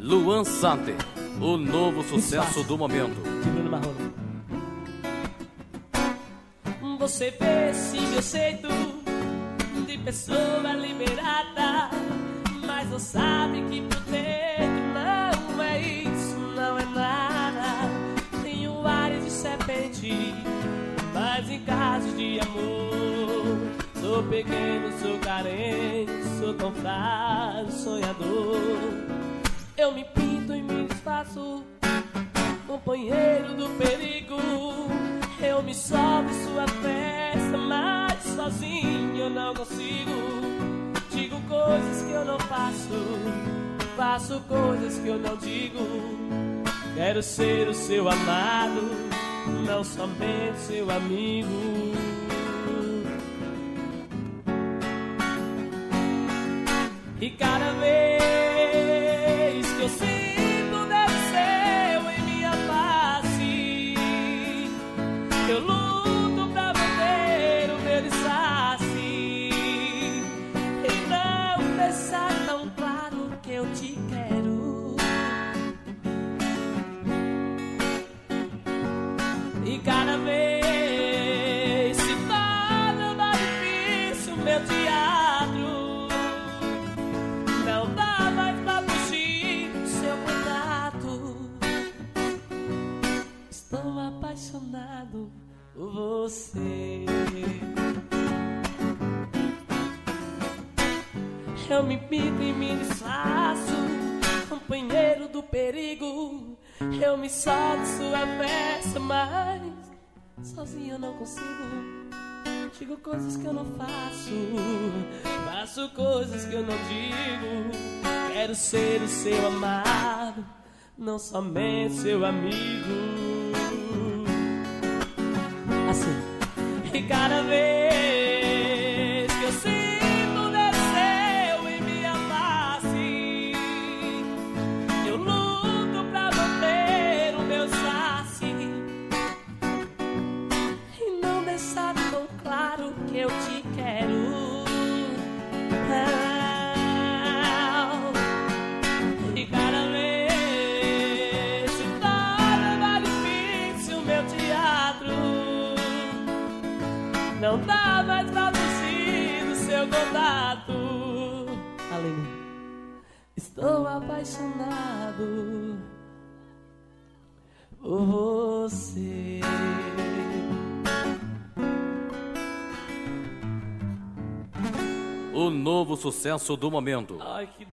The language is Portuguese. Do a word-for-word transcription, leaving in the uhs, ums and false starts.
Luan Sante, o novo sucesso do momento. De Bruno Marrone. Você vê esse meu jeito de pessoa liberada, mas não sabe que por dentro não é isso, não é nada. Tenho ares de serpente, mas em caso de amor sou pequeno, sou carente, sou tão frágil, sonhador. Eu me pinto e me disfarço, companheiro do perigo. Eu me solto em sua festa, mas sozinho eu não consigo. Digo coisas que eu não faço, faço coisas que eu não digo. Quero ser o seu amado, não somente seu amigo. E cada vez que eu sinto desceu em minha face, eu luto pra manter o meu disfarce e não deixar tão claro que eu te quero. E cada vez se torna mais difícil o meu teatro. Não dá mais pra fugir do seu contato. Estou apaixonado por você. Eu me pinto e me disfarço, companheiro do perigo. Eu me solto sua festa, mas sozinho eu não consigo. Digo coisas que eu não faço, faço coisas que eu não digo. Quero ser o seu amado, não somente seu amigo. Assim. E cada vez que eu sinto desceu em minha face, eu luto pra manter o meu saci e não deixar tão claro que eu te quero. E cada vez se torna mais difícil o meu teatro. Não dá mais pra fugir do seu contato. Aleluia. Estou apaixonado por você. O novo sucesso do momento. Ai, que